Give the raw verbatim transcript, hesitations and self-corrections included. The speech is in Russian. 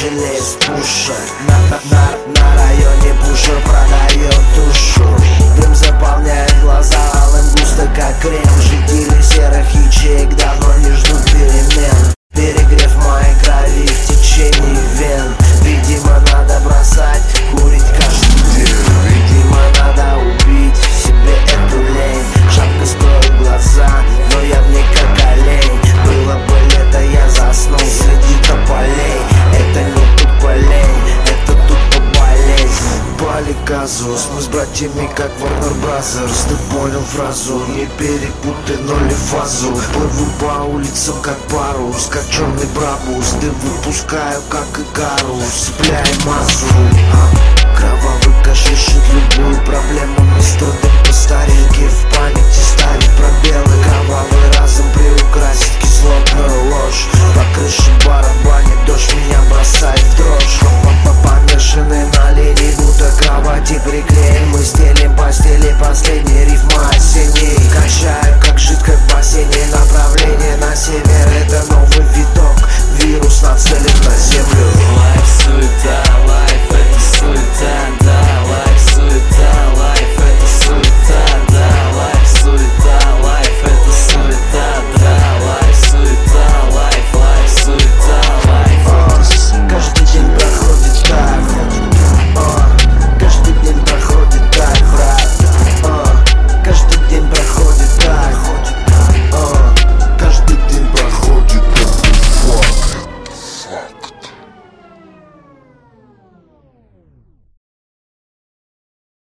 жалеет пушер. На, на, на, на районе пушер продает душу. Дым заполняет глаза алым густо как крем. Жители серых ячеек давно не ждут перемен. Перегрев моей крови в течение вен. Видимо, надо бросать курить каждый день. Видимо, надо убить в себе эту лень. Шапка скроет глаза, но я в ней как олень. Было бы лето, я заснул среди тополей. Это не тупо лень, это тупо болезнь. Поликазус, мы с братьями как Warner Brothers. Ты понял фразу, не перепутай ноль и фазу. Плыву по улицам как парус, как черный брабус. Дым выпускаю как Икарус, цепляй массу. а, Кровавый кашиш решит любую проблему. Мистер Дым по старинке в памяти ставит пробелы. Кровавый разум приукрасит кислотную ложь. По крыше барабанит дождь, меня бросает